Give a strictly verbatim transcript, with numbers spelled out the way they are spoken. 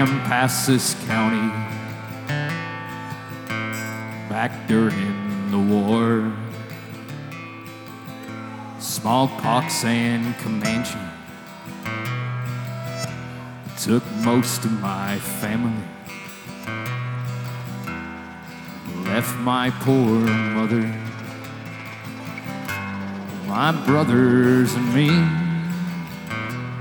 Lampasas County back during the war. Smallpox and Comanche took most of my family, left my poor mother, my brothers and me.